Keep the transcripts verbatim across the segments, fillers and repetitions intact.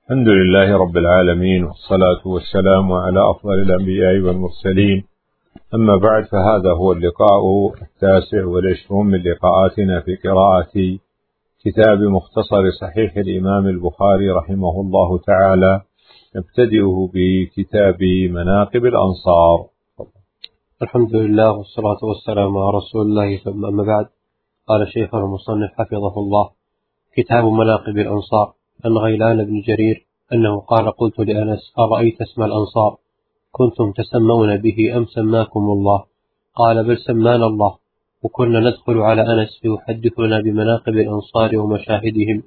الحمد لله رب العالمين، والصلاة والسلام على أفضل الأنبياء والمرسلين. أما بعد، فهذا هو اللقاء التاسع والعشرون من لقاءاتنا في قراءة كتاب مختصر صحيح الإمام البخاري رحمه الله تعالى، نبتدئه بكتاب مناقب الأنصار. الحمد لله والصلاة والسلام على رسول الله، ثم أما بعد. قال شيخ المصنف حفظه الله: كتاب مناقب الأنصار. عن غيلان بن جرير أنه قال: قلت لأنس: أرأيت اسم الأنصار كنتم تسمون به أم سماكم الله؟ قال: بل سمانا الله. وكنا ندخل على أنس فيحدثنا بمناقب الأنصار ومشاهدهم،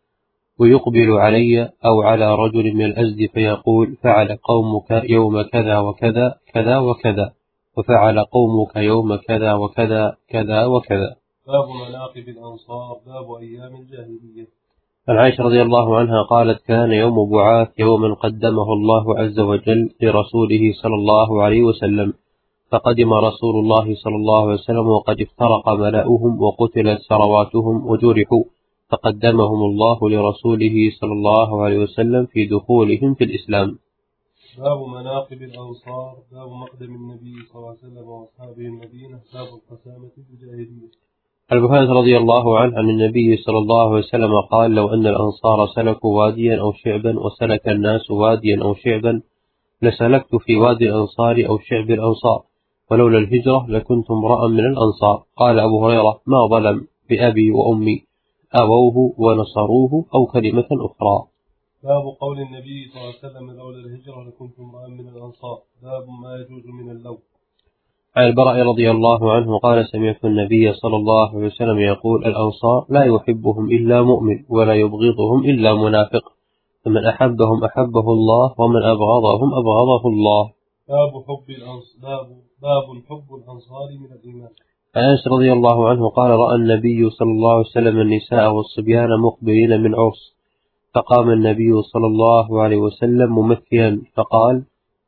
ويقبل علي أو على رجل من الأزد فيقول: فعل قومك يوم كذا وكذا كذا وكذا، وفعل قومك يوم كذا وكذا كذا وكذا. باب مناقب الأنصار. باب أيام الجاهلية. عن عائشة رضي الله عنها قالت: كان يوم بعاث يوما قدمه الله عز وجل لرسوله صلى الله عليه وسلم، فقدم رسول الله صلى الله عليه وسلم وقد افترق ملأهم وقتلت ثرواتهم وجرحوا، فقدمهم الله لرسوله صلى الله عليه وسلم في دخولهم في الإسلام. باب مناقب الأنصار. باب مقدم النبي صلى الله عليه وسلم وأصحابه المدينة. باب القسامة في الجاهلية. البخاري رضي الله عنه عن النبي صلى الله عليه وسلم قال: لو أن الأنصار سلكوا واديا أو شعبا وسلك الناس واديا أو شعبا لسلكت في وادي الأنصار أو شعب الأنصار، ولولا الهجرة لكنت امرأ من الأنصار. قال أبو هريرة: ما ظلم بأبي وأمي، أووه ونصروه أو كلمة أخرى. باب قول النبي صلى الله عليه وسلم: لولا الهجرة لكنت امرأ من الأنصار. باب ما يجوز من اللوم. عن البراء رضي الله عنه قال: سمعت النبي صلى الله عليه وسلم يقول: الأنصار لا يحبهم إلا مؤمن ولا يبغضهم إلا منافق، فمن أحبهم أحبه الله ومن أبغضهم أبغضه الله. باب حب الأنصار. باب حب الأنصار من الإيمان. عن أنس رضي الله عنه قال: رأى النبي صلى الله عليه وسلم النساء والصبيان مقبلين من عرس، فقام النبي صلى الله عليه وسلم ممثلا فقال: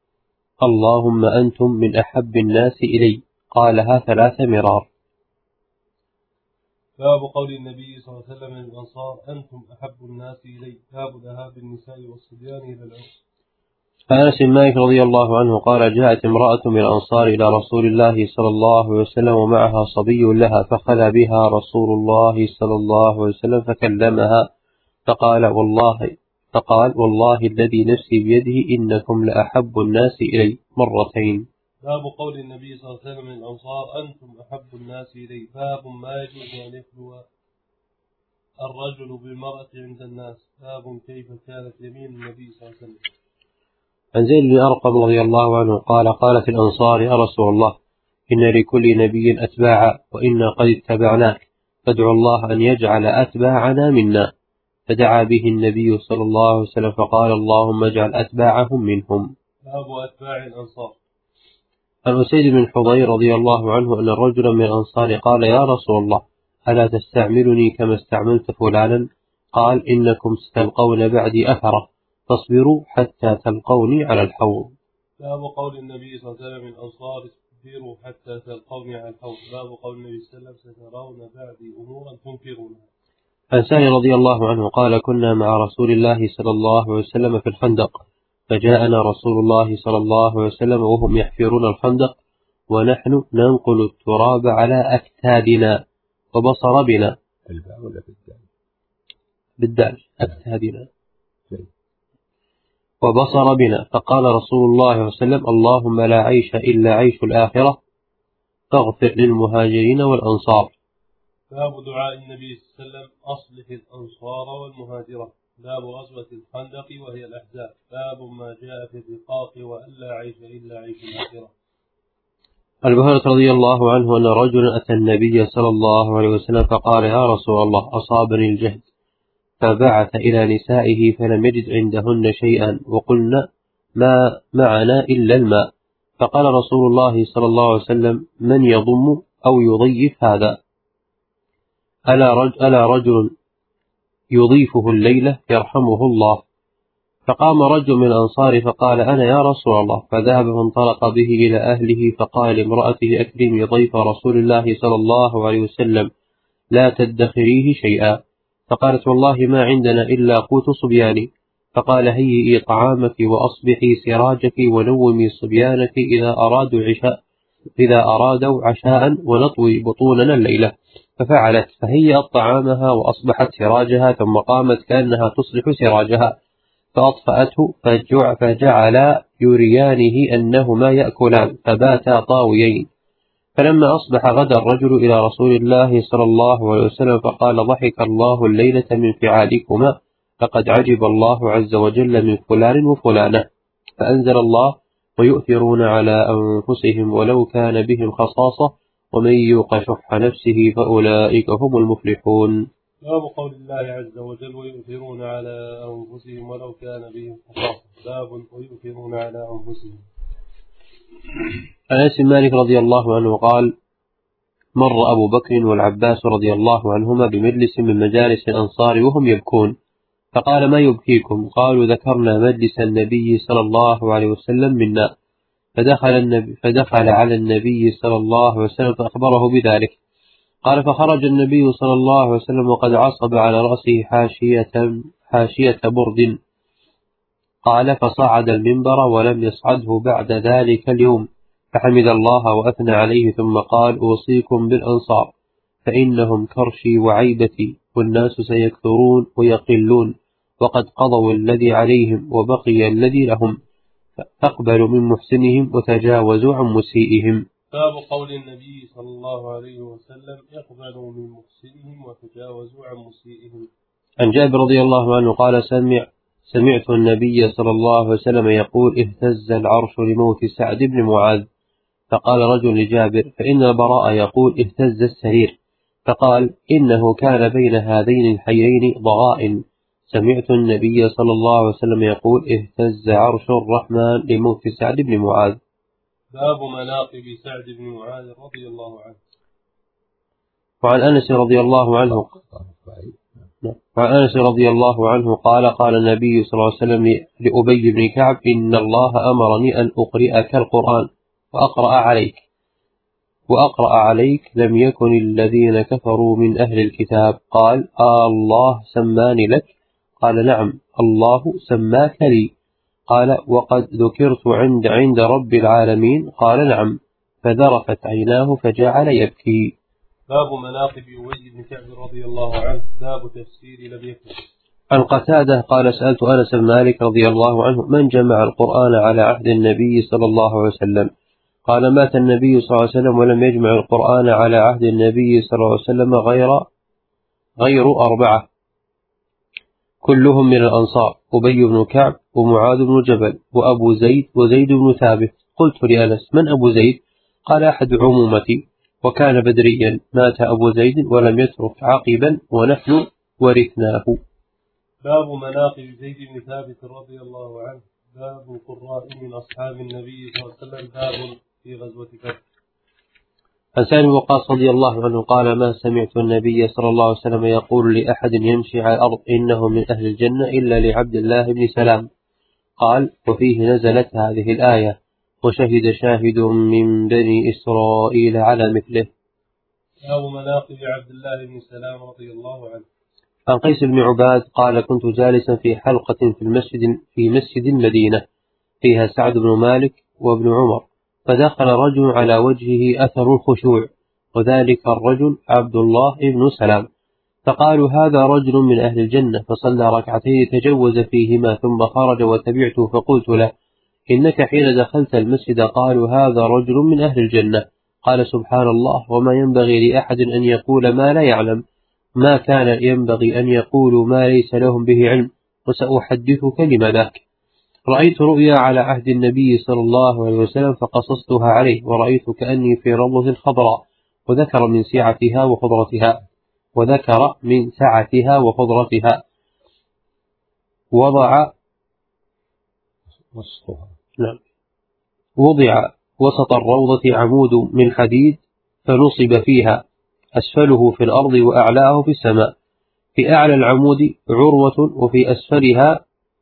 اللهم أنتم من أحب الناس إلي. قالها ثلاث مرار. باب قول النبي صلى الله عليه وسلم للأنصار: أنتم أحب الناس إلي. باب ذهاب النساء والصبيان إلى العرس. عن أنس بن مالك رضي الله عنه قال: جاءت امرأة من الأنصار إلى رسول الله صلى الله عليه وسلم ومعها صبي لها، فخلى بها رسول الله صلى الله عليه وسلم فكلمها فقال: والله فقال والله الذي نفسي بيده إنكم لأحب الناس إلي مرتين. باب قول النبي صلى الله عليه وسلم للأنصار: أنتم أحب الناس إلي. باب ما يجوز أن يخلو الرجل بالمرأة عند الناس. باب كيف كانت يمين النبي صلى الله عليه وسلم. عن زيد بن أرقم رضي الله عنه قال: قالت الأنصار: يا رسول الله، إن لكل نبي أتباعا وإنا قد اتبعناك، فادعوا الله أن يجعل أتباعنا منا. فدعا به النبي صلى الله عليه وسلم فقال: اللهم اجعل أتباعهم منهم. باب أتباع الأنصار. عن أسيد بن حضير رضي الله عنه أن رجلا من الأنصار قال: يا رسول الله، ألا تستعملني كما استعملت فلانا؟ قال: إنكم ستلقون بعدي أثرة، فاصبروا حتى تلقوني على الحوض. باب قول النبي صلى الله عليه وسلم للأنصار: اصبروا حتى تلقوني على الحوض. باب قول النبي صلى الله عليه وسلم: سترون بعدي أمورا تنكرونها. عن سهل رضي الله عنه قال: كنا مع رسول الله صلى الله عليه وسلم في الخندق، فجاءنا رسول الله صلى الله عليه وسلم وهم يحفرون الخندق ونحن ننقل التراب على أكتادنا، وبصر بنا. الباء ولا بالدال؟ بالدال. أكتادنا. وبصر بنا، فقال رسول الله صلى الله عليه وسلم: اللهم لا عيش إلا عيش الآخرة، فاغفر للمهاجرين والأنصار. باب دعاء النبي صلى الله عليه وسلم: أصلح الأنصار والمهاجرة. باب غزوة الخندق وهي الأحزاب. باب ما جاء في الرقاق وألا عيش إلا عيش الآخرة. البخاري رضي الله عنه أن رجلا أتى النبي صلى الله عليه وسلم فقال: يا رسول الله، أصابني الجهد، فبعث إلى نسائه فلم يجد عندهن شيئا، وقلنا ما معنا إلا الماء، فقال رسول الله صلى الله عليه وسلم: من يضم أو يضيف هذا؟ ألا رجل, ألا رجل يضيفه الليلة يرحمه الله. فقام رجل من الأنصار فقال: أنا يا رسول الله. فذهب فانطلق به إلى أهله، فقال لامرأته: أكرمي ضيف رسول الله صلى الله عليه وسلم، لا تدخريه شيئا. فقالت: والله ما عندنا إلا قوت صبياني. فقال هيئي طعامك وأصبحي سراجك ونومي صبيانك إذا أرادوا عشاء إذا أرادوا عشاء ونطوي بطوننا الليلة. ففعلت، فهيأت طعامها وأصبحت سراجها، ثم قامت كأنها تصلح سراجها فأطفأته، فجعل يريانه أنهما يأكلان، فباتا طاويين. فلما أصبح غدا الرجل إلى رسول الله صلى الله عليه وسلم فقال ضحك الله الليلة من فعالكما، لقد عجب الله عز وجل من فلان وفلانة. فأنزل الله ويؤثرون على أنفسهم ولو كان بهم خصاصة ومن يوق شح نفسه فأولئك هم المفلحون. باب قول الله عز وجل ويؤثرون على أنفسهم ولو كان بهم خصاصة. باب ويؤثرون على أنفسهم. عن أنس بن مالك رضي الله عنه قال مر أبو بكر والعباس رضي الله عنهما بمجلس من مجالس الأنصار وهم يبكون، فقال ما يبكيكم؟ قالوا ذكرنا مجلس النبي صلى الله عليه وسلم منا. فدخل, النبي فدخل على النبي صلى الله عليه وسلم فأخبره بذلك. قال فخرج النبي صلى الله عليه وسلم وقد عصب على رأسه حاشية, حاشية برد. قال فصعد المنبر ولم يصعده بعد ذلك اليوم، فحمد الله وأثنى عليه ثم قال أوصيكم بالأنصار فإنهم كرشي وعيبتي، والناس سيكثرون ويقلون، وقد قضوا الذي عليهم وبقي الذي لهم، فاقبلوا من محسنهم وتجاوزوا عن مسيئهم. باب قول النبي صلى الله عليه وسلم اقبلوا من محسنهم وتجاوزوا عن مسيئهم. عن جابر رضي الله عنه قال سمع سمعت النبي صلى الله عليه وسلم يقول اهتز العرش لموت سعد بن معاذ. فقال رجل لجابر فإن البراء يقول اهتز السرير، فقال إنه كان بين هذين الحيين ضغائن. سمعت النبي صلى الله عليه وسلم يقول اهتز عرش الرحمن لموت سعد بن معاذ. باب مناقب سعد بن معاذ رضي الله عنه. وعن أنس رضي الله عنه وعن أنس رضي الله عنه قال قال النبي صلى الله عليه وسلم لأبي بن كعب إن الله أمرني أن أقرئك القرآن وأقرأ عليك وأقرأ عليك لم يكن الذين كفروا من أهل الكتاب. قال آه الله سماني لك؟ قال نعم الله سماك لي. قال وقد ذكرت عند عند رب العالمين؟ قال نعم. فذرفت عيناه فجعل يبكي. باب مناقب أبي بن كعب رضي الله عنه. باب تفسير لم يكن. عن قتادة قال سألت أنس بن مالك رضي الله عنه من جمع القرآن على عهد النبي صلى الله عليه وسلم؟ قال مات النبي صلى الله عليه وسلم ولم يجمع القرآن على عهد النبي صلى الله عليه وسلم غير غير أربعة كلهم من الأنصار، أبي بن كعب ومعاذ بن جبل وأبو زيد وزيد بن ثابت. قلت لأنس من أبو زيد؟ قال أحد عمومتي وكان بدريا، مات أبو زيد ولم يترك عقبا ونحن ورثناه. باب مناقب زيد بن ثابت رضي الله عنه. باب قراء من أصحاب النبي صلى الله عليه وسلم. باب في غزوة بدر. عن سعد بن وقاص رضي الله عنه قال ما سمعت النبي صلى الله عليه وسلم يقول لأحد يمشي على الأرض إنه من أهل الجنة إلا لعبد الله بن سلام. قال وفيه نزلت هذه الآية وشهد شاهد من بني إسرائيل على مثله. باب مناقب عبد الله بن سلام رضي الله عنه. عن قيس بن عباد قال كنت جالسا في حلقة في المسجد في مسجد المدينة فيها سعد بن مالك وابن عمر، فدخل رجل على وجهه أثر الخشوع، وذلك الرجل عبد الله بن سلام، فقالوا هذا رجل من أهل الجنة، فصلى ركعتين تجوز فيهما ثم خرج وتبعته فقلت له إنك حين دخلت المسجد قالوا هذا رجل من أهل الجنة. قال سبحان الله وما ينبغي لأحد أن يقول ما لا يعلم، ما كان ينبغي أن يقولوا ما ليس لهم به علم، وسأحدثك لما ذاك. رأيت رؤيا على عهد النبي صلى الله عليه وسلم فقصصتها عليه، ورأيت كأني في رضة خضراء، وذكر من سعتها وخضرتها وذكر من سعتها وخضرتها وضع نعم وضع وسط الروضة عمود من حديد فنصب فيها، أسفله في الأرض وأعلاه في السماء، في أعلى العمود عروة وفي أسفلها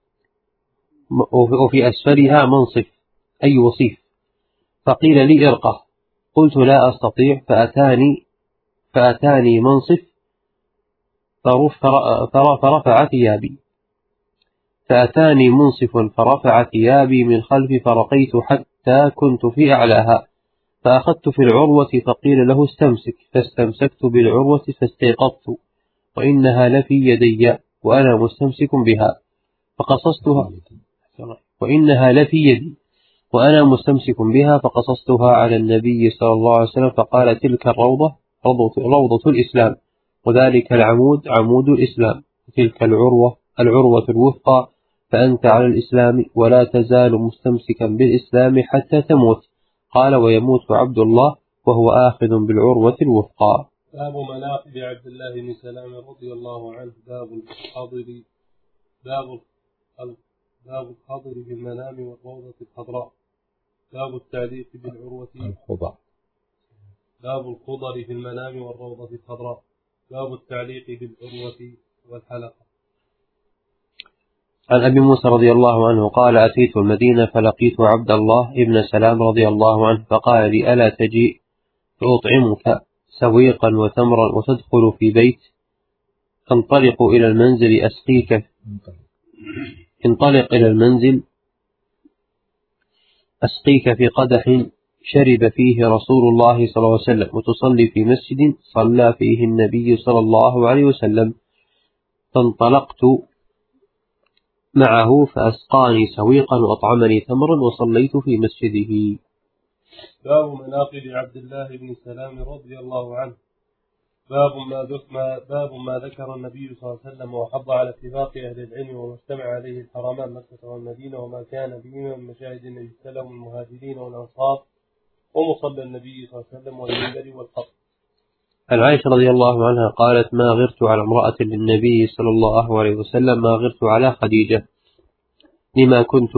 وفي أسفلها منصف أي وصيف. فقيل لي ارقه، قلت لا أستطيع، فأتاني فأتاني منصف فرفع ثيابي. فأتاني منصف فرفع ثيابي من خلفي فرقيت حتى كنت في أعلاها، فأخذت في العروة فقيل له استمسك، فاستمسكت بالعروة فاستيقظت وإنها لفي يدي وأنا مستمسك بها فقصصتها وإنها لفي يدي وأنا مستمسك بها فقصصتها على النبي صلى الله عليه وسلم فقال تلك الروضة روضة, روضة الإسلام، وذلك العمود عمود الإسلام، تلك العروة العروة الوثقى، فأنت على الإسلام ولا تزال مستمسكا بالإسلام حتى تموت. قال ويموت عبد الله وهو آخذ بالعروة الوثقى. باب مناقب عبد الله بن سلام رضي الله عنه. باب الحاضر باب باب الحاضر في المنام والروضة الخضراء. باب التعليق بالعروة الخضر. باب الخضر في المنام والروضة الخضراء. باب التعليق بالعروة والحلقة. عن أبي موسى رضي الله عنه قال أتيت المدينة فلقيت عبد الله ابن سلام رضي الله عنه فقال لي ألا تجيء فأطعمك سويقا وتمرا وتدخل في بيت انطلق إلى المنزل أسقيك انطلق إلى المنزل أسقيك في قدح شرب فيه رسول الله صلى الله عليه وسلم وتصلي في مسجد صلى فيه النبي صلى الله عليه وسلم. فانطلقت معه فأسقاني سويقا وأطعمني تمرا وصليت في مسجده. باب مناقب عبد الله بن سلام رضي الله عنه. باب ما ذكر باب ما ذكر النبي صلى الله عليه وسلم وحض على اتفاق أهل العلم وما اجتمع عليه الحرمان مكة والمدينة وما كان به من مشاهد النبي صلى الله عليه وسلم المهاجرين والأنصار ومصلى النبي صلى الله عليه وسلم والمنبر والقبر. عن عائشة رضي الله عنها قالت ما غرت على امرأة للنبي صلى الله عليه وسلم ما غرت على خديجة لما كنت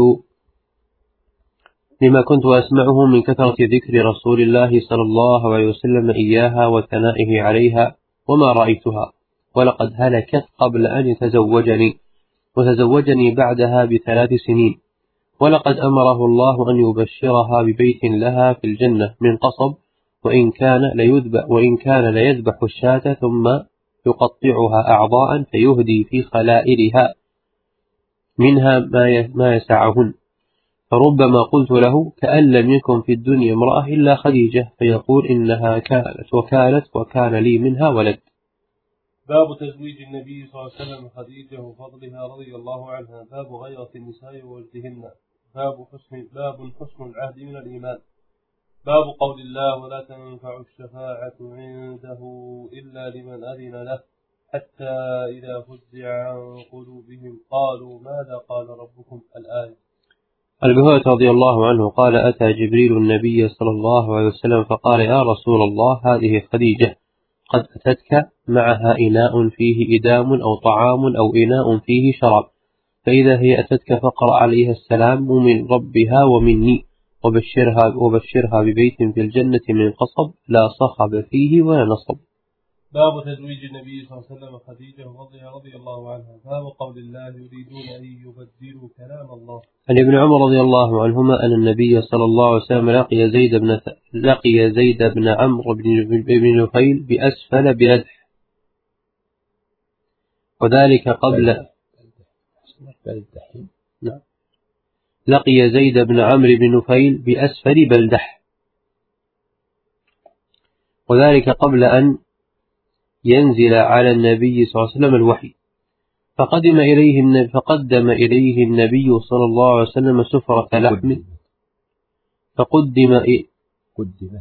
لما كنت أسمعه من كثرة ذكر رسول الله صلى الله عليه وسلم إياها وثنائه عليها وما رأيتها، ولقد هلكت قبل أن يتزوجني وتزوجني بعدها بثلاث سنين، ولقد أمره الله أن يبشرها ببيت لها في الجنة من قصب وإن كان ليذبح وإن كان ليذبح الشاة ثم يقطعها أعضاء فيهدي في خلائلها منها ما يسعهن، فربما قلت له كأن لم يكن في الدنيا امرأة إلا خديجة فيقول إنها كانت وكانت وكان لي منها ولد. باب تزويج النبي صلى الله عليه وسلم خديجة وفضلها رضي الله عنها. باب غيرة النساء ووجدهن. باب حسن باب حسن العهد من الإيمان. باب قول الله ولا تنفع الشفاعة عنده إلا لمن أذن له حتى إذا فزع عن قلوبهم قالوا ماذا قال ربكم الآية. البهوة رضي الله عنه قال أتى جبريل النبي صلى الله عليه وسلم فقال يا رسول الله هذه خديجة قد أتتك معها إناء فيه إدام أو طعام أو إناء فيه شراب، فإذا هي أتتك فقرأ عليها السلام من ربها ومني وبشرها, وبشرها ببيت في الجنة من قصب لا صخب فيه ولا نصب. باب تزويج النبي صلى الله عليه وسلم خديجة رضي الله عنها. باب قول الله يريدون أن يبدلوا كلام الله. عن ابن عمر رضي الله عنهما أن النبي صلى الله عليه وسلم لقي زيد بن لقي زيد بن عمرو بن نفيل بأسفل بلدح، وذلك قبل نعم لقي زيد بن عمرو بن نفيل بأسفل بلدح، وذلك قبل أن ينزل على النبي صلى الله عليه وسلم الوحي، فقدم إليه النبي فقدم إليه النبي صلى الله عليه وسلم سفرة لحم فقدم إيه قدمت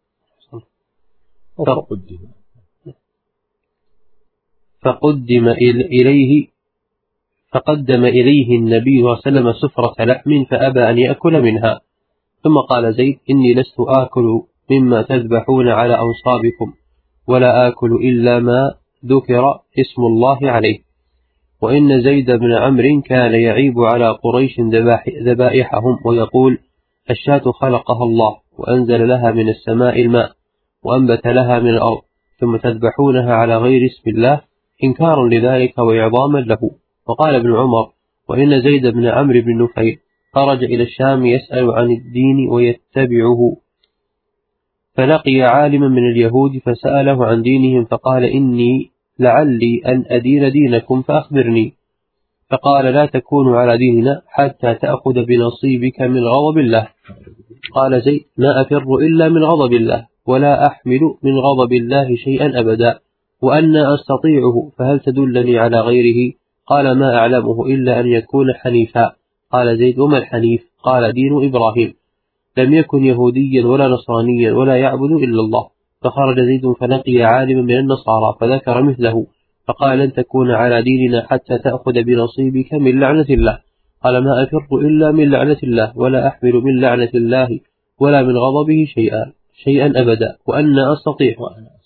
فقدم إليه فقدم إليه النبي صلى الله عليه وسلم سفرة لحم فأبى أن يأكل منها، ثم قال زيد إني لست آكل مما تذبحون على أنصابكم ولا آكل إلا ما ذكر اسم الله عليه، وإن زيد بن عمرو كان يعيب على قريش ذبائحهم ويقول الشاة خلقها الله وأنزل لها من السماء الماء وأنبت لها من الأرض ثم تذبحونها على غير اسم الله إنكارا لذلك وإعظاما له. وقال ابن عمر وإن زيد بن عمرو بن نفيل خرج إلى الشام يسأل عن الدين ويتبعه، فلقي عالما من اليهود فسأله عن دينهم فقال إني لعلي أن أدين دينكم فأخبرني، فقال لا تكون على ديننا حتى تأخذ بنصيبك من غضب الله. قال زيد ما أفر إلا من غضب الله ولا أحمل من غضب الله شيئا أبدا، وأنا أستطيعه فهل تدلني على غيره؟ قال ما أعلمه إلا أن يكون حنيفا. قال زيد وما الحنيف؟ قال دين إبراهيم، لم يكن يهوديا ولا نصرانيا ولا يعبد إلا الله. فخرج زيد فلقي عالما من النصارى فذكر مثله، فقال لن تكون على ديننا حتى تأخذ بنصيبك من لعنة الله. قال ما أفر إلا من لعنة الله ولا أحمل من لعنة الله ولا من غضبه شيئا شيئا أبدا، وأنا أستطيع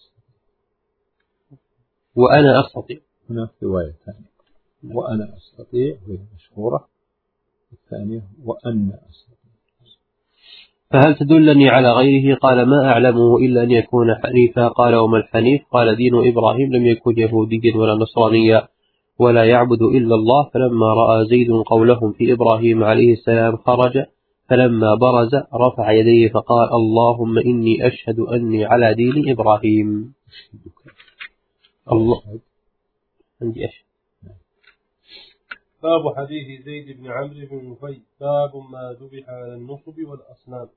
وأنا أستطيع هناك رواية ثانية وأنا أستطيع وهي مشهورة، الثانية وأنا أستطيع. فهل تدلني على غيره؟ قال ما أعلمه إلا أن يكون حنيفا. قال وما الحنيف؟ قال دين إبراهيم، لم يكن يهوديا ولا نصرانيا ولا يعبد إلا الله. فلما رأى زيد قولهم في إبراهيم عليه السلام خرج، فلما برز رفع يديه فقال اللهم إني أشهد أني على دين إبراهيم. الله عندي أشهد. باب حديث زيد بن عمرو بن نفيل باب ما ذبح على النصب والأصنام.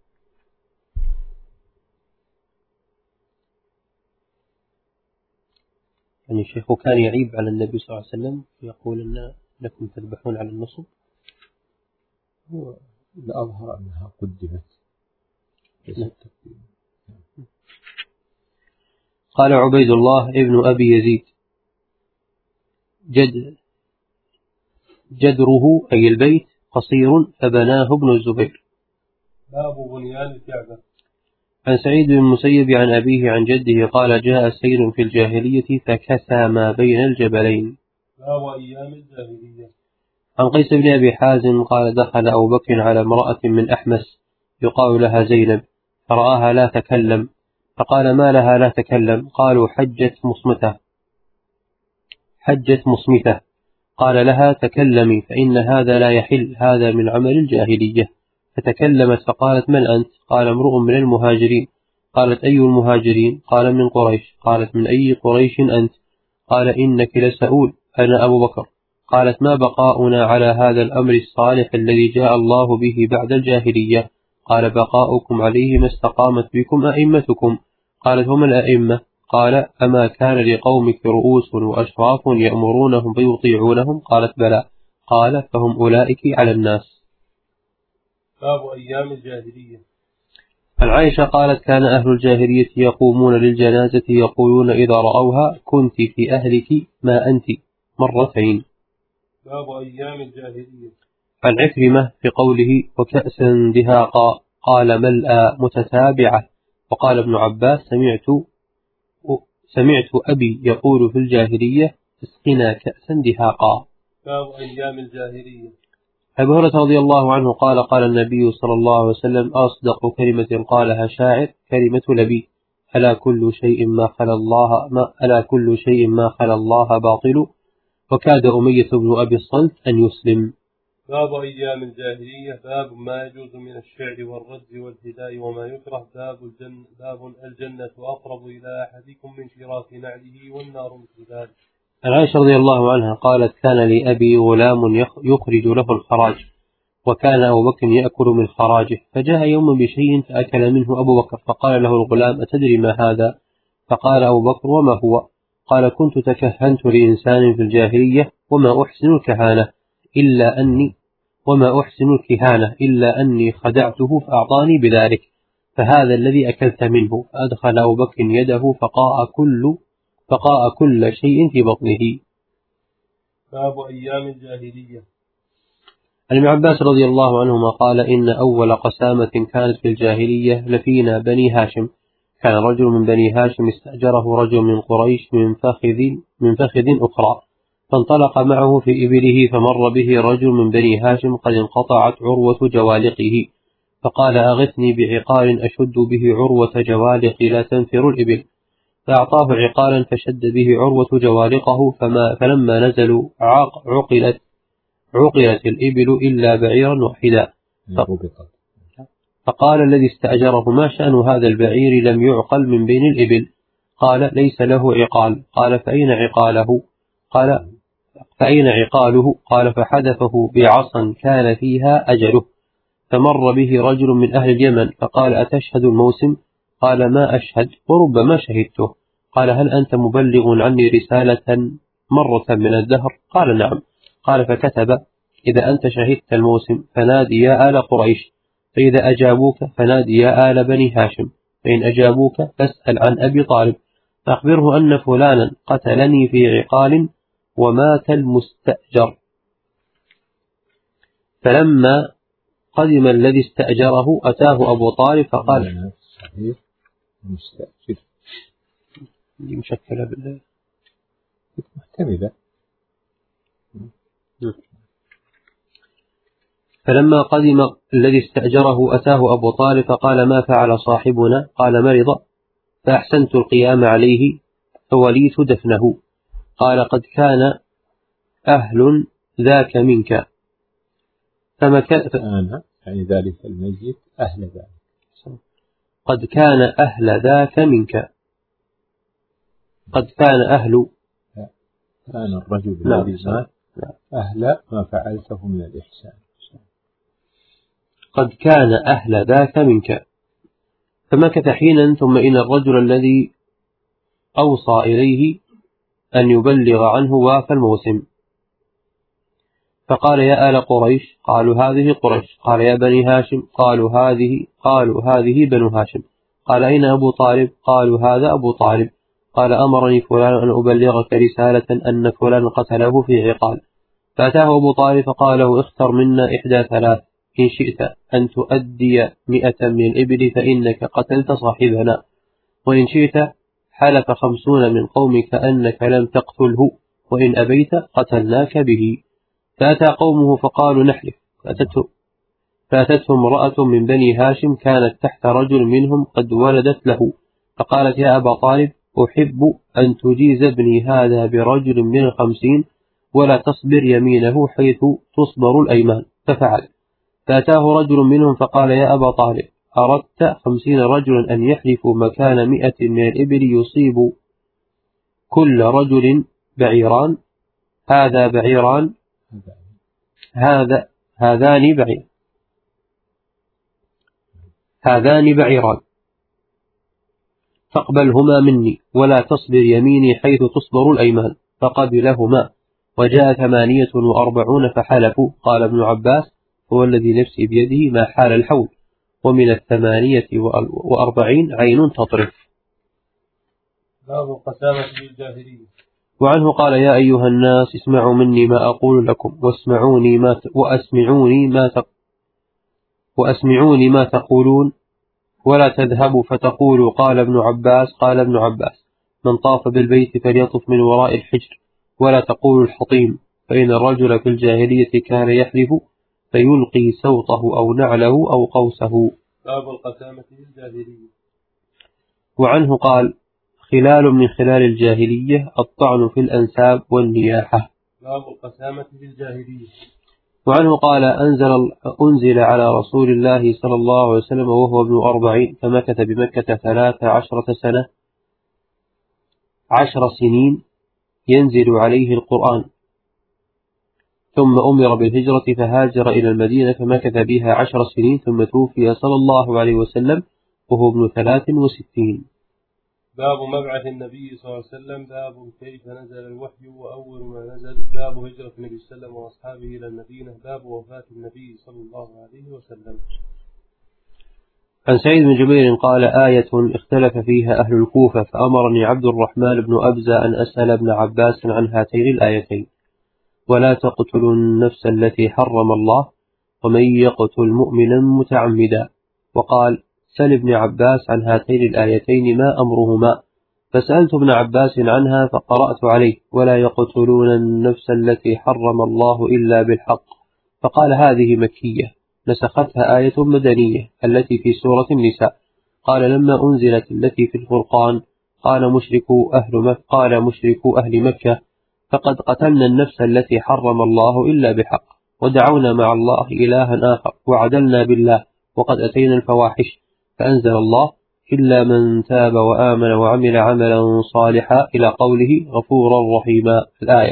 يعني الشيخ كان يعيب على النبي صلى الله عليه وسلم يقول أن لكم تذبحون على النصب. هو الأظهر أنها قدمت. قال عبيد الله ابن أبي يزيد جد جدره أي البيت قصير فبناه ابن الزبير. باب بنيان الكعبة. عن سعيد بن المسيب عن أبيه عن جده قال جاء سيل في الجاهلية فكسى ما بين الجبلين. باب أيام الجاهلية. عن قيس بن أبي حازم قال دخل أبو بكر على امرأة من أحمس يقال لها زينب فرآها لا تكلم، فقال ما لها لا تكلم؟ قالوا حجت مصمتة حجت مصمتة قال لها تكلمي فإن هذا لا يحل، هذا من عمل الجاهلية. فتكلمت فقالت من أنت؟ قال امرؤ من المهاجرين. قالت أي المهاجرين؟ قال من قريش. قالت من أي قريش أنت؟ قال إنك لسؤول، أنا أبو بكر. قالت ما بقاؤنا على هذا الأمر الصالح الذي جاء الله به بعد الجاهلية؟ قال بقاؤكم عليه ما استقامت بكم أئمتكم. قالت هم الأئمة؟ قال أما كان لقومك رؤوس وأشراف يأمرونهم فيطيعونهم؟ قالت بلى. قال فهم أولئك على الناس. باب أيام الجاهلية. العائشة قالت كان أهل الجاهلية يقومون للجنازة يقولون إذا رأوها كنت في أهلك ما أنت مرتين. باب أيام الجاهلية. عن عكرمة في قوله وكأسا دهاقا قال ملأ متتابعة. وقال ابن عباس سمعت سمعت أبي يقول في الجاهلية اسقنا كأسا دهاقا. باب أيام الجاهلية. أبو هريرة رضي الله عنه قال قال النبي صلى الله عليه وسلم أصدق كلمة قالها شاعر كلمة لبي ألا كل شيء ما خلا الله ما ألا كل شيء ما خلا الله باطل، وكاد أمية بن أبي الصلت أن يسلم. باب أيام الجاهلية. باب ما يجوز من الشعر والرجز والهداء وما يكره. باب الجنة. باب الجنة أقرب إلى أحدكم من شراك نعله والنار مثل ذلك. عن عائشة رضي الله عنها قالت كان لأبي غلام يخرج له الخراج، وكان أبو بكر يأكل من خراجه، فجاء يوم بشيء فأكل منه أبو بكر، فقال له الغلام أتدري ما هذا؟ فقال أبو بكر وما هو؟ قال كنت تكهنت لإنسان في الجاهلية وما أحسن الكهانة إلا أني وما أحسن الكهانة إلا أني خدعته فأعطاني بذلك، فهذا الذي أكلت منه. فأدخل أبو بكر يده فقاء كل فقاء كل شيء في بطنه. باب أيام الجاهلية. عن ابن عباس رضي الله عنهما قال إن أول قسامة كانت في الجاهلية لفينا بني هاشم. كان رجل من بني هاشم استأجره رجل من قريش من فخذ من فخذ أخرى، فانطلق معه في إبله، فمر به رجل من بني هاشم قد انقطعت عروة جوالقه، فقال أغثني بعقال أشد به عروة جوالقي لا تنفر الإبل، فأعطاه عقالا فشد به عروة جوالقه، فما فلما نزلوا عق عقلت عقلت الإبل إلا بعيرا واحدا. فقال الذي استأجره ما شأن هذا البعير لم يعقل من بين الإبل؟ قال ليس له عقال. قال فأين عقاله؟ قال فأين عقاله؟ قال فحدثه بعصا كان فيها أجله. فمر به رجل من أهل اليمن فقال أتشهد الموسم؟ قال ما أشهد وربما شهدته. قال هل أنت مبلغ عني رسالة مرة من الدهر؟ قال نعم. قال فكتب إذا أنت شهدت الموسم فنادي يا آل قريش، فإذا أجابوك فنادي يا آل بني هاشم، فإن أجابوك فاسأل عن أبي طالب فأخبره أن فلانا قتلني في عقال ومات المستأجر. فلما قدم الذي استأجره أتاه أبو طالب فقال مستأجر دي مشكلة بالله محتملة. فلما قدم الذي استأجره أتاه أبو طالب فقال ما فعل صاحبنا؟ قال مرض فأحسنت القيام عليه فوليت دفنه. قال قد كان أهل ذاك منك فما كان أنا يعني ذلك الميت أهل ذاك قد كان أهل ذاك منك قد كان أهل كان الرجل لا. الذي مات أهل ما فعلته من الإحسان. قد كان أهل ذاك منك. فمكث حينا ثم إن الرجل الذي أوصى إليه أن يبلغ عنه وافى الموسم فقال يا آل قريش؟ قالوا هذه قريش. قال يا بني هاشم؟ قالوا هذه قالوا هذه بنو هاشم. قال أين أبو طالب؟ قالوا هذا أبو طالب. قال أمرني فلان أن أبلغك رسالة أن فلان قتله في عقال. فأتاه أبو طالب فقال له اختر منا إحدى ثلاث، إن شئت أن تؤدي مئة من الإبل فإنك قتلت صاحبنا، وإن شئت حلف خمسون من قومك أنك لم تقتله، وإن أبيت قتلناك به. فأتى قومه فقالوا نحلف. فأتته, فأتته امرأة من بني هاشم كانت تحت رجل منهم قد ولدت له، فقالت يا أبا طالب أحب أن تجيز ابني هذا برجل من الخمسين ولا تصبر يمينه حيث تصبر الأيمان. ففعل. فأتاه رجل منهم فقال يا أبا طالب أردت خمسين رجلا أن يحلفوا مكان مئة من الإبل يصيب كل رجل بعيران، هذا بعيران هذا هذان بعير هذان بعيران فاقبلهما مني ولا تصبر يميني حيث تصبر الأيمان. فقبلهما وجاء ثمانية وأربعون فحلفوا. قال ابن عباس هو الذي نفسي بيده ما حال الحول، ومن الثمانية وأربعين عين تطرف. باب قسامة بالجاهلية. وعنه قال يا أيها الناس اسمعوا مني ما أقول لكم واسمعوني ما ت... وأسمعوني ما ت... وأسمعوني ما تقولون ولا تذهبوا فتقولوا قال ابن عباس قال ابن عباس من طاف بالبيت فليطف من وراء الحجر، ولا تقولوا الحطيم، فإن الرجل في الجاهلية كان يحلف فيلقي سوطه أو نعله أو قوسه. باب القسامة بالجاهلية. وعنه قال خلال من خلال الجاهلية الطعن في الأنساب والنياحة. باب القسامة بالجاهلية. وعنه قال أنزل, أنزل على رسول الله صلى الله عليه وسلم وهو ابن أربعين فمكث بمكة ثلاث عشرة سنة عشر سنين ينزل عليه القرآن، ثم أمر بالهجرة فهاجر إلى المدينة فمكث بها عشر سنين ثم توفي صلى الله عليه وسلم وهو ابن ثلاث وستين. باب مبعث النبي صلى الله عليه وسلم. باب كيف نزل الوحي وأول ما نزل. باب هجرة النبي صلى الله عليه وسلم وأصحابه إلى المدينة. باب وفاة النبي صلى الله عليه وسلم. عن سعيد بن جبير قال آية اختلف فيها أهل الكوفة فأمرني عبد الرحمن بن أبزة أن أسأل ابن عباس عن هاتين الآيتين ولا تقتلوا النفس التي حرم الله ومن يقتل مؤمنا متعمدا. وقال سل ابن عباس عن هاتين الآيتين ما أمرهما، فسألت ابن عباس عنها فقرأت عليه ولا يقتلون النفس التي حرم الله إلا بالحق، فقال هذه مكية نسختها آية مدنية التي في سورة النساء. قال لما أنزلت التي في الفرقان قال مشركو أهل مكة قال مشركو أهل مكة فقد قتلنا النفس التي حرم الله إلا بحق ودعونا مع الله إلها آخر وعدلنا بالله وقد أتينا الفواحش، فأنزل الله إلا من تاب وآمن وعمل عملا صالحا إلى قوله غفورا رحيما الآية.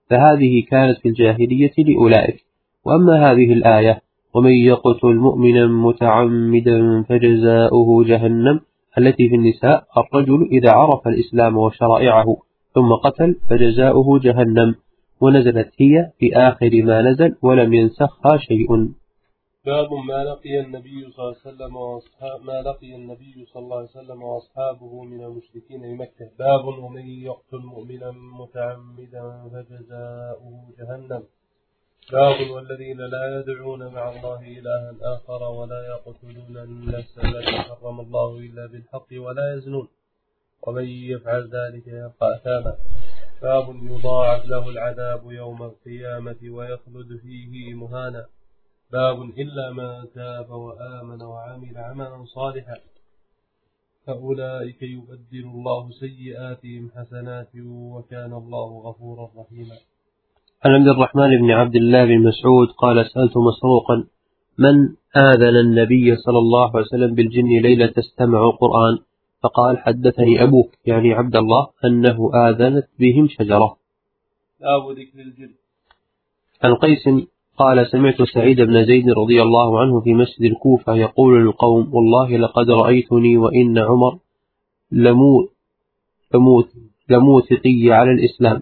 فهذه كانت في الجاهلية لأولئك. وأما هذه الآية ومن يقتل مؤمنا متعمدا فجزاؤه جهنم التي في النساء، الرجل إذا عرف الإسلام وشرائعه ثم قتل فجزاؤه جهنم، ونزلت هي في آخر ما نزل ولم ينسخها شيء. باب ما لقي النبي صلى الله عليه وسلم وأصحاب ما لقي النبي صلى الله عليه وسلم وأصحابه من المشركين بمكة. باب ومن يقتل مؤمنا متعمدا فجزاؤه جهنم. باب والذين لا يدعون مع الله إلها آخر ولا يقتلون النفس التي حرم الله إلا بالحق ولا يزنون ومن يفعل ذلك يلقى أثاما. باب يضاعف له العذاب يوم القيامة ويخلد فيه مهانا. باب إلا ما تاب وآمن وعمل عملا صالحا فأولئك يبدل الله سيئاتهم حسنات وكان الله غفورا رحيما. عن عبد الرحمن بن عبد الله بن مسعود قال سألت مسروقا من آذن النبي صلى الله عليه وسلم بالجن ليلة استمعوا القرآن؟ فقال حدثني أبوك يعني عبد الله أنه آذنت بهم شجرة. باب ذكر الجن. عن قيس قال سمعت سعيد بن زيد رضي الله عنه في مسجد الكوفة يقول للقوم والله لقد رأيتني وإن عمر لموت لموت لموثقي على الإسلام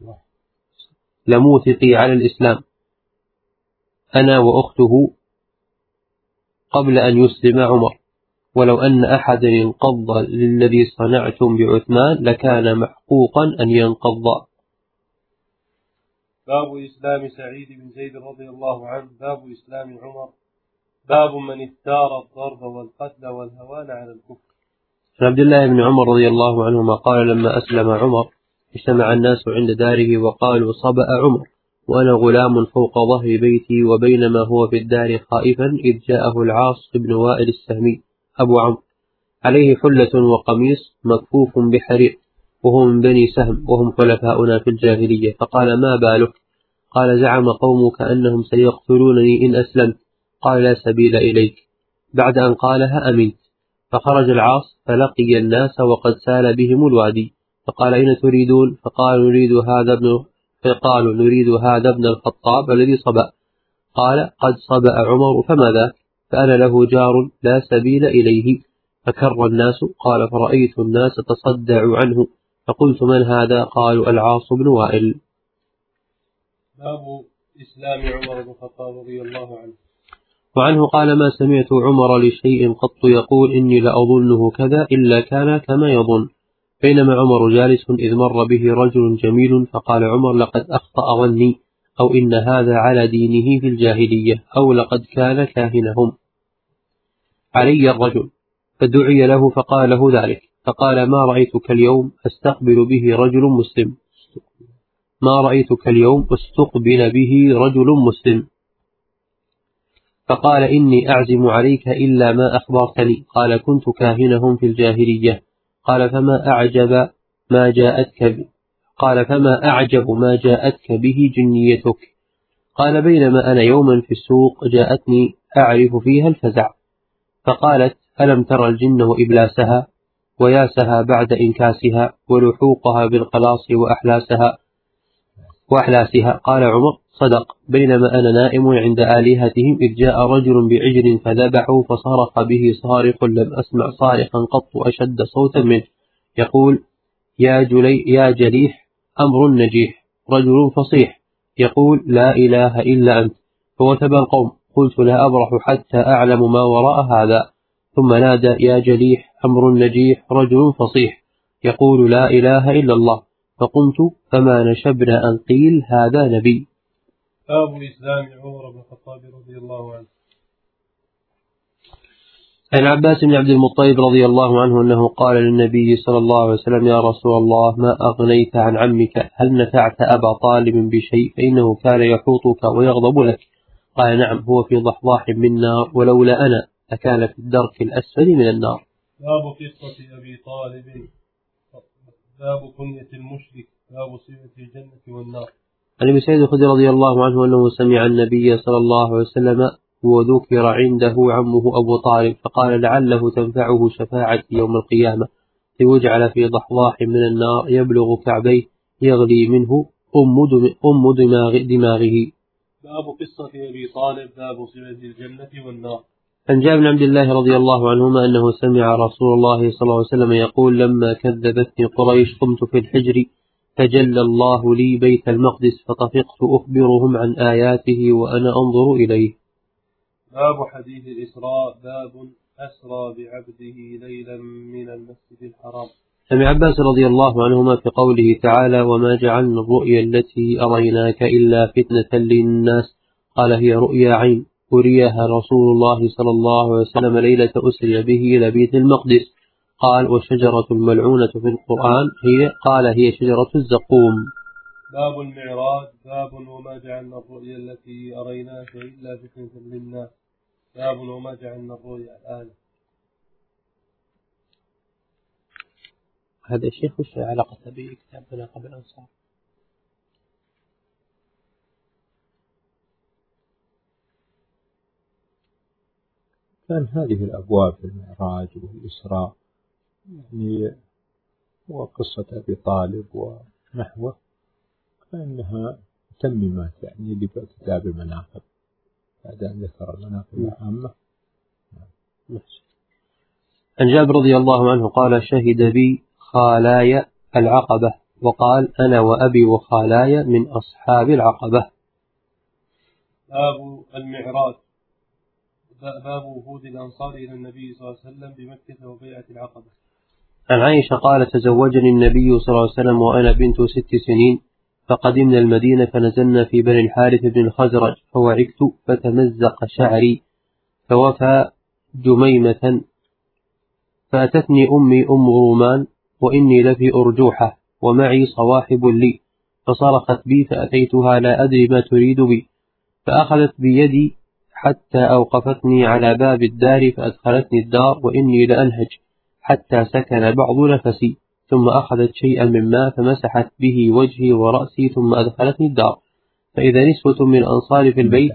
لموثقي على الإسلام أنا وأخته قبل أن يسلم عمر، ولو أن أحد ينقض للذي صنعتم بعثمان لكان محقوقا أن ينقض. باب إسلام سعيد بن زيد رضي الله عنه. باب إسلام عمر. باب من اختار الضرب والقتل والهوان على الكفر. عبد الله بن عمر رضي الله عنهما قال لما أسلم عمر اجتمع الناس عند داره وقالوا صبأ عمر وأنا غلام فوق ظهر بيتي، وبينما هو في الدار خائفا إذ جاءه العاص بن وائل السهمي أبو عمرو عليه حلة وقميص مكفوف بحرير وهو من بني سهم وهم خلفاؤنا في الجاهلية، فقال ما بالك؟ قال زعم قومك أنهم سيقتلونني إن أسلمت. قال لا سبيل إليك. بعد أن قالها أمنت. فخرج العاص فلقي الناس وقد سال بهم الوادي، فقال أين تريدون؟ فقالوا نريد هذا ابن فقالوا نريد هذا ابن الخطاب الذي صبأ. قال قد صبأ عمر فما ذاك؟ فأنا له جار لا سبيل إليه. فكر الناس. قال فرأيت الناس تصدعوا عنه فقلت من هذا؟ قالوا العاص بن وائل. باب إسلام عمر بن الخطاب رضي الله عنه. وعنه قال ما سمعت عمر لشيء قط يقول إني لأظنه كذا إلا كان كما يظن. بينما عمر جالس إذ مر به رجل جميل فقال عمر لقد أخطأ ظني، أو إن هذا على دينه في الجاهلية، أو لقد كان كاهنهم. علي الرجل فدعي له فقال له ذلك، فقال ما رأيتك اليوم أستقبل به رجل مسلم ما رأيتك اليوم استقبل به رجل مسلم فقال إني أعزم عليك إلا ما أخبرتني. قال كنت كاهنهم في الجاهلية. قال فما أعجب ما جاءتك ب... قال فما أعجب ما جاءتك به جنيتك. قال بينما أنا يوما في السوق جاءتني أعرف فيها الفزع، فقالت ألم ترى الجن وإبلاسها وياسها بعد إنكاسها ولحوقها بالقلاص وأحلاسها وأحلاسها. قال عمر صدق. بينما أنا نائم عند آلهتهم إذ جاء رجل بعجل فذبحه فصرخ به صارخ لم أسمع صارخا قط أشد صوتا منه يقول يا, جلي يا جليح أمر نجيح رجل فصيح يقول لا إله إلا أنت. فوثب القوم. قلت لا أبرح حتى أعلم ما وراء هذا. ثم نادى يا جليح أمر نجيح رجل فصيح يقول لا إله إلا الله. فقمت فما نشبنا أن قيل هذا نبي. باب إسلام عمر بن الخطاب رضي الله عنه. عن عباس بن عبد المطلب رضي الله عنه أنه قال للنبي صلى الله عليه وسلم يا رسول الله ما أغنيت عن عمك؟ هل نفعت أبا طالب بشيء؟ فإنه كان يحوطك ويغضب لك. قال نعم هو في ضحضاح من نار ولولا أنا أكان في الدرك الأسفل من النار. باب قصة أبي طالب. باب كنية المشرك. باب صفة الجنة والنار. عن ابي سعيد الخدري رضي الله عنه أنه سمع النبي صلى الله عليه وسلم وذكر عنده عمه أبو طالب فقال لعله تنفعه شفاعة يوم القيامة ليجعل في ضحضاح من النار يبلغ كعبيه يغلي منه أم دماغ دماغه. باب قصة أبي طالب باب صلة الجنة والنار. عن جابر بن عبد الله رضي الله عنهما أنه سمع رسول الله صلى الله عليه وسلم يقول لما كذبتني قريش قمت في الحجر تجلى الله لي بيت المقدس فطفقت أخبرهم عن آياته وأنا أنظر إليه. باب حديث الإسراء باب أسرى بعبده ليلا من المسجد الحرام. سمع عباس رضي الله عنهما في قوله تعالى وما جعلنا الرؤيا التي أريناك إلا فتنة للناس قال هي رؤيا عين أريها رسول الله صلى الله عليه وسلم ليلة أسري به إلى بيت المقدس قال والشجرة الملعونة في القرآن هي قال هي شجرة الزقوم. باب المعراج باب وما جعلنا الرؤيا التي أريناك إلا فتنة للناس باب وما جعلنا الرؤيا الآن. هذا الشيخ وش علاقة بكتابنا قبل الأنصار؟ كان هذه الأبواب المعراج والإسراء يعني وقصة أبي طالب ونحوه كأنها متممات يعني لكتاب المناقب بعد أن ذكر المناقب العامة. عن جابر رضي الله عنه قال شهد بي خالاي العقبة وقال أنا وأبي وخالاي من أصحاب العقبة. باب المعراج باب وفود الأنصار إلى النبي صلى الله عليه وسلم بمكة وبيعة العقبة. عن عائشة قال تزوجني النبي صلى الله عليه وسلم وأنا بنت ست سنين فقدمنا المدينة فنزلنا في بني الحارث بن الخزرج فوعكت فتمزق شعري فوفى جميمة فأتتني أمي أم رومان وإني لفي أرجوحة ومعي صواحب لي فصرخت بي فأتيتها لا أدري ما تريد بي فأخذت بيدي حتى أوقفتني على باب الدار فأدخلتني الدار وإني لأنهج حتى سكن بعض نفسي ثم أخذت شيئا من ماء فمسحت به وجهي ورأسي ثم أدخلتني الدار فإذا نسوة من أنصار في البيت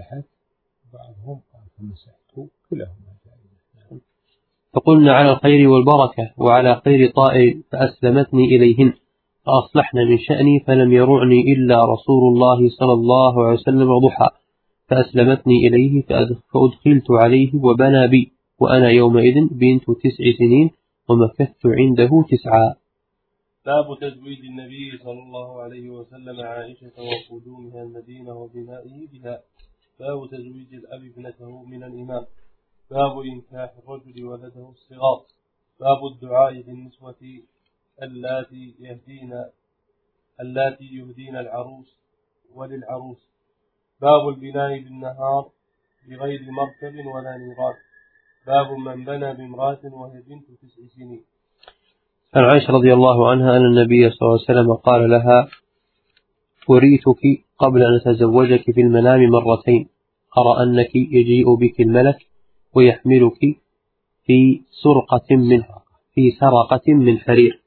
فقلنا على الخير والبركة وعلى خير طائر فأسلمتني إليهن فأصلحنا من شأني فلم يرعني إلا رسول الله صلى الله عليه وسلم ضحى فأسلمتني إليه فأدخلت عليه وبنى بي وأنا يومئذ بنت تسع سنين ومكثت عنده تسعا. باب تزويج النبي صلى الله عليه وسلم عائشة وقدومها المدينة وبنائه بها. باب تزويج الأب ابنته من الإمام. باب إنكاح الرجل ولده الصغار. باب الدعاء للنسوة اللاتي يهدين اللاتي يهدين العروس وللعروس. باب البناء بالنهار بغير مركب ولا نيران. باب من بنى بامرأة وهي بنت تسع سنين. عن عائشة رضي الله عنها أن النبي صلى الله عليه وسلم قال لها أريتك قبل أن أتزوجك في المنام مرتين أرى أنك يجيء بك الملك ويحملك في سرقة من في سرقة من حرير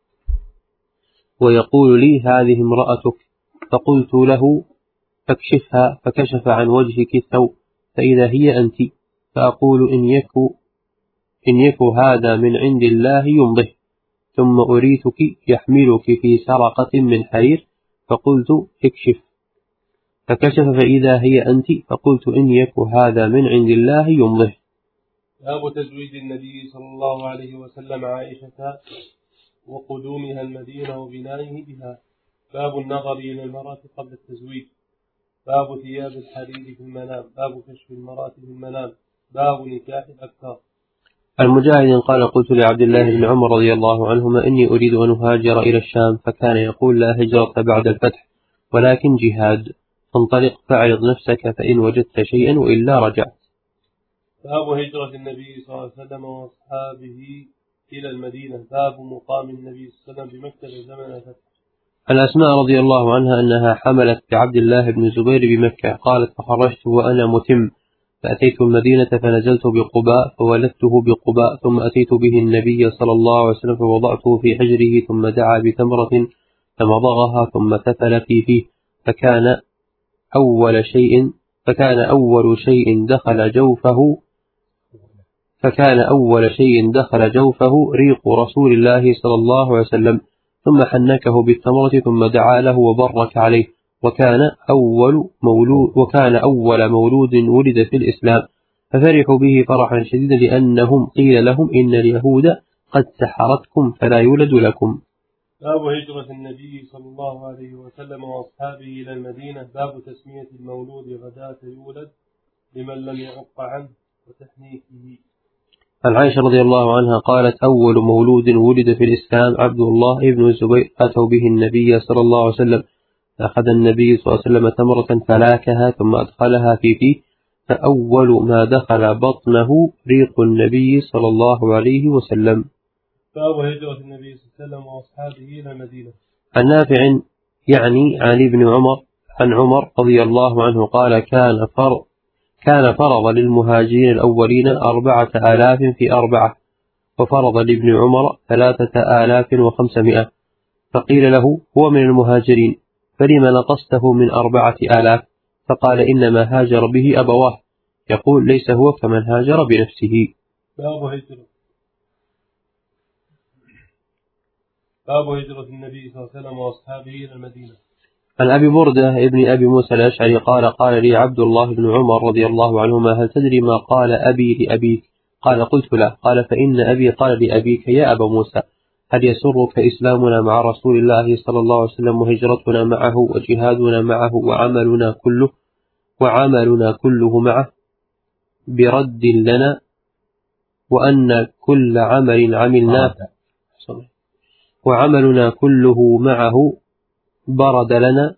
ويقول لي هذه امرأتك فقلت له فاكشفها فكشف عن وجهك الثوب فإذا هي أنت فأقول إن يكو إن يكو هذا من عند الله يمضه ثم أريتك يحملك في سرقة من حرير فقلت اكشف فكشف فإذا هي أنت فقلت إن يكو هذا من عند الله يمضه. باب تزويج النبي صلى الله عليه وسلم عائشة وقدومها المدينة وبنائه بها. باب النظر إلى المرأة قبل التزويج. باب ثياب الحرير في المنام. باب كشف المرأة في المنام. باب نكاح الأبكار. المجاهد قال قلت لعبد الله بن عمر رضي الله عنهما إني أريد أن أهاجر إلى الشام فكان يقول لا هجرة بعد الفتح ولكن جهاد فانطلق فاعرض نفسك فإن وجدت شيئا وإلا رجعت. باب هجرة النبي صلى الله عليه وسلم وأصحابه إلى المدينة. باب مقام النبي صلى الله عليه وسلم بمكة زمن الفتح. عن أسماء رضي الله عنها أنها حملت بعبد الله بن الزبير بمكة قالت فخرجت وأنا متم فأتيت المدينة فنزلت بقباء فولدته بقباء ثم أتيت به النبي صلى الله عليه وسلم فوضعته في حجره ثم دعا بتمرة فمضغها ثم تفل في فيه فكان أول شيء فكان أول شيء دخل جوفه فكان أول شيء دخل جوفه ريق رسول الله صلى الله عليه وسلم ثم حنكه بالتمرة ثم دعا له وبرك عليه، وكان أول مولود وكان أول مولود ولد في الإسلام، ففرحوا به فرحا شديدا لأنهم قيل لهم إن اليهود قد سحرتكم فلا يولد لكم. باب هجرة النبي صلى الله عليه وسلم وأصحابه إلى المدينة. باب تسمية المولود غداة يولد لمن لم يعق عنه وتحنيكه. عن عائشة رضي الله عنها قالت: أول مولود ولد في الإسلام عبد الله بن الزبير، أتوا به النبي صلى الله عليه وسلم، فأخذ النبي صلى الله عليه وسلم تمرة فلاكها ثم أدخلها في فيه، فأول ما دخل بطنه ريق النبي صلى الله عليه وسلم. باب هجرة النبي صلى الله عليه وسلم وأصحابه إلى المدينة. عن نافع يعني عن ابن عمر عن عمر رضي الله عنه قال: كان فرض كان فرض للمهاجرين الأولين أربعة آلاف في أربعة، وفرض لابن عمر ثلاثة آلاف وخمسمائة، فقيل له: هو من المهاجرين فلم نقصته من أربعة آلاف؟ فقال: إنما هاجر به أبواه، يقول: ليس هو كمن هاجر بنفسه. باب هجرة باب هجرة النبي صلى الله عليه وسلم وأصحابه إلى المدينة. عن أبي بردة ابن أبي موسى الأشعري قال: قال لي عبد الله بن عمر رضي الله عنهما: هل تدري ما قال أبي لأبيك؟ قال: قلت له. قال: فإن أبي قال لأبيك: يا أبا موسى، هل يسرك إسلامنا مع رسول الله صلى الله عليه وسلم وهجرتنا معه وجهادنا معه وعملنا كله وعملنا كله معه برد لنا، وأن كل عمل عملناه وعملنا كله معه برد لنا،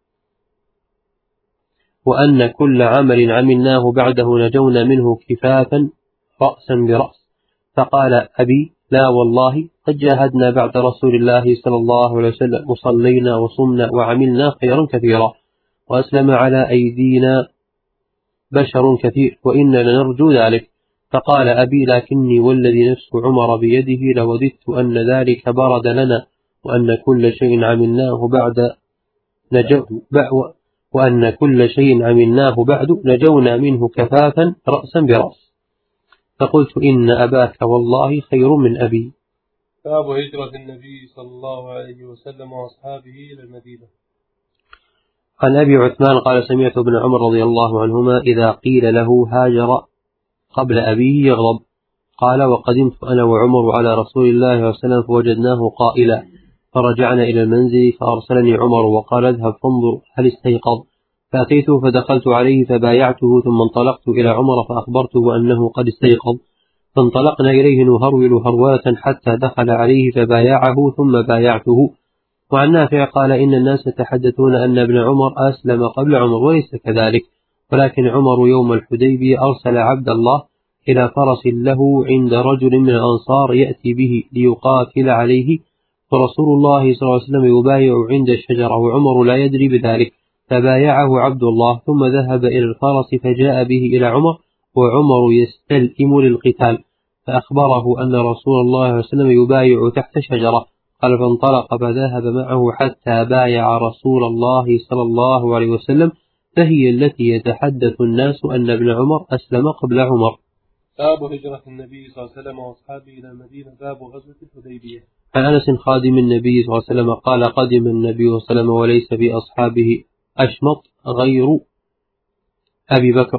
وأن كل عمل عملناه بعده نجونا منه كفافا رأسا برأس؟ فقال أبي: لا والله، قد جاهدنا بعد رسول الله صلى الله عليه وسلم وصلينا وصمنا وعملنا خيرا كثيرا، وأسلم على أيدينا بشر كثير، وإنا لنرجو ذلك. فقال أبي: لكني والذي نفس عمر بيده لوددت أن ذلك برد لنا، وأن كل شيء عملناه بعد نجو وأن كل شيء عملناه بعد نجونا منه كفافا رأسا برأس. فقلت: إن أباك والله خير من أبي. باب هجرة النبي صلى الله عليه وسلم وأصحابه إلى المدينة. عن أبي عثمان قال: سمعت ابن عمر رضي الله عنهما إذا قيل له هاجر قبل أبيه يغضب. قال: وقدمت أنا وعمر على رسول الله صلى الله عليه وسلم فوجدناه قائلا، فرجعنا إلى المنزل فأرسلني عمر وقال: اذهب فانظر هل استيقظ. فأتيته فدخلت عليه فبايعته، ثم انطلقت إلى عمر فأخبرته أنه قد استيقظ، فانطلقنا إليه نهرول هرولة حتى دخل عليه فبايعه ثم بايعته. وعن نافع قال: إن الناس يتحدثون أن ابن عمر أسلم قبل عمر، وليس كذلك، ولكن عمر يوم الحديبية أرسل عبد الله إلى فرس له عند رجل من الأنصار يأتي به ليقاتل عليه، ورسول الله صلى الله عليه وسلم يبايع عند الشجرة وعمر لا يدري بذلك، فبايعه عبد الله ثم ذهب إلى الفرس فجاء به إلى عمر وعمر يستلئم للقتال، فأخبره أن رسول الله صلى الله عليه وسلم يبايع تحت شجرة. قال: فانطلق فذهب معه حتى بايع رسول الله صلى الله عليه وسلم، فهي التي يتحدث الناس أن ابن عمر أسلم قبل عمر. باب هجرة النبي صلى الله عليه وسلم وأصحابه إلى المدينة. باب غزوة الحديبية. عن أنس خادم النبي صلى الله عليه وسلم قال: قدم النبي صلى الله عليه وسلم وليس في أصحابه أشمط غير أبي بكر،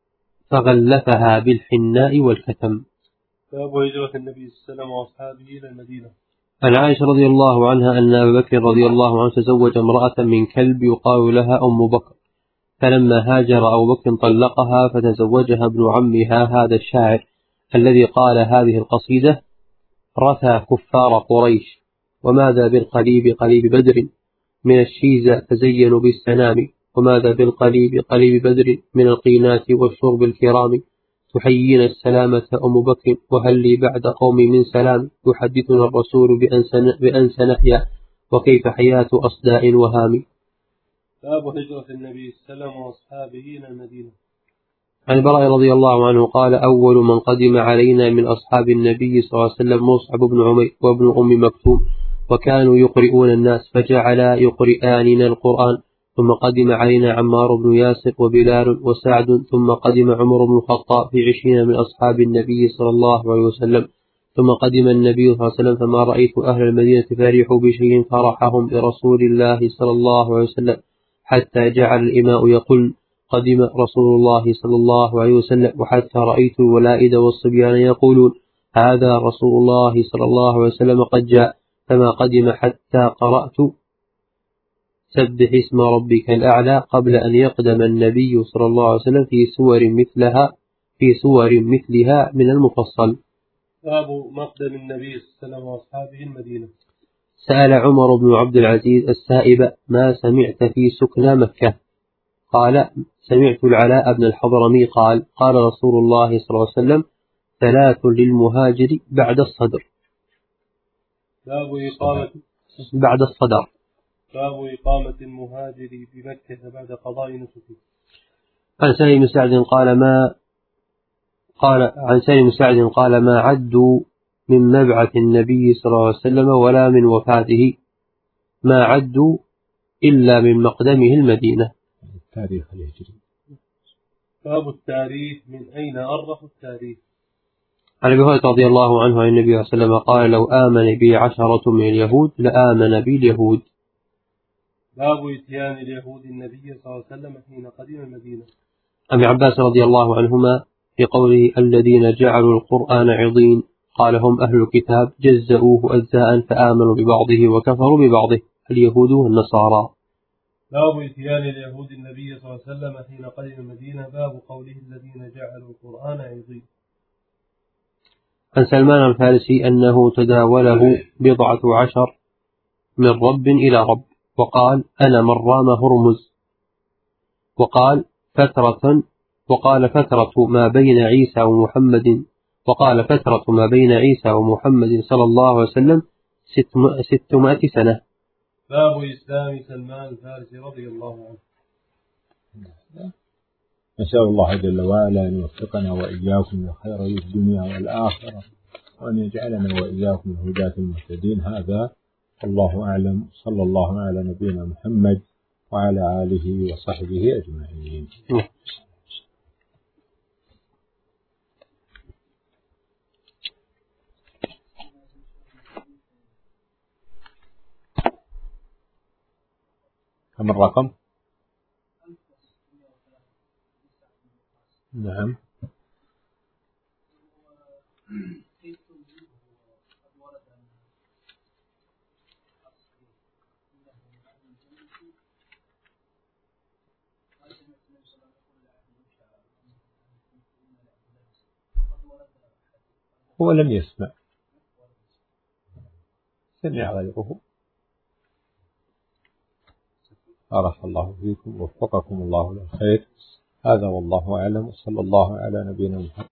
فغلفها بالحناء والكتم. باب هجرة النبي صلى الله عليه وسلم وأصحابه إلى المدينة. عن عائشة رضي الله عنها أن أبا بكر رضي الله عنه تزوج امرأة من كلب يقال لها أم بكر، فلما هاجر أبو بكر طلقها فتزوجها ابن عمها هذا الشاعر الذي قال هذه القصيدة: رثى كفار قريش وماذا بالقليب قليب بدر، من الشيزة تزينوا بالسنام، وماذا بالقليب قليب بدر، من القينات والشرب الكرام، تحيينا السلامة أم بكر، وهل لي بعد قومي من سلام، يحدثنا الرسول بأن سنحيا، وكيف حياة أصداء وهام. باب هجرة النبي صلى الله عليه وسلم وأصحابه إلى المدينة. عن البراء رضي الله عنه قال: أول من قدم علينا من أصحاب النبي صلى الله عليه وسلم مصعب بن عمير وابن أم مكتوم، وكانوا يقرؤون الناس فجعلا يقرئاننا القرآن، ثم قدم علينا عمار بن ياسر وبلال وسعد، ثم قدم عمر بن الخطاب في عشرين من أصحاب النبي صلى الله عليه وسلم، ثم قدم النبي صلى الله عليه وسلم فما رأيت أهل المدينة فرحوا بشيء فرحهم برسول الله صلى الله عليه وسلم حتى جعل الإماء يقول قدم رسول الله صلى الله عليه وسلم، وحتى رأيت الولائد والصبيان يقولون هذا رسول الله صلى الله عليه وسلم قد جاء، فما قدم حتى قرأت سبح اسم ربك الأعلى قبل أن يقدم النبي صلى الله عليه وسلم في سور مثلها في سور مثلها من المفصل. باب مقدم النبي صلى الله عليه وسلم وأصحابه المدينة. سأل عمر بن عبد العزيز السائب ما سمعت في سكنى مكة؟ قال سمعت العلاء بن الحضرمي قال قال رسول الله صلى الله عليه وسلم ثلاث للمهاجر بعد الصدر. باب إقامة بعد الصدر باب إقامة المهاجر بمكة بعد قضاء نسكه. عن سالم بن سعد قال ما قال عن سالم بن سعد قال ما عدوا من مبعث النبي صلى الله عليه وسلم ولا من وفاته، ما عدوا إلا من مقدمه المدينة. التاريخ الهجري. باب التاريخ من أين أرخ التاريخ. عن أبي هريرة رضي الله عنه عن النبي صلى الله عليه وسلم قال لو آمن بي عشرة من اليهود لآمن بي اليهود. باب إتيان اليهود النبي صلى الله عليه وسلم حين قدم المدينة. أبي عباس رضي الله عنهما في قوله الذين جعلوا القرآن عضين قال هم أهل الكتاب جزؤوه أجزاء فآمنوا ببعضه وكفروا ببعضه اليهود والنصارى. باب إتيان اليهود النبي صلى الله عليه وسلم حين قدم المدينة. باب قوله الذين جعلوا القرآن عضين. عن سلمان الفارسي أنه تداوله بضعة عشر من رب إلى رب، وقال أنا من رام هرمز، وقال فترة وقال فترة ما بين عيسى ومحمد وقال فترة ما بين عيسى ومحمد صلى الله عليه وسلم ستمائة سنة. باب إسلام سلمان الفارسي رضي الله عنه. نسأل الله جل وعلا أن يوفقنا وإياكم لخير الدنيا والآخرة، وأن يجعلنا وإياكم الهداة المهتدين. هذا الله أعلم. صلى الله على نبينا محمد وعلى آله وصحبه أجمعين. كم الرقم؟ نعم. هو لم يسمع، سمع غيره. بارك الله فيكم ووفقكم الله للخير. هذا والله أعلم، وصلى الله على نبينا محمد.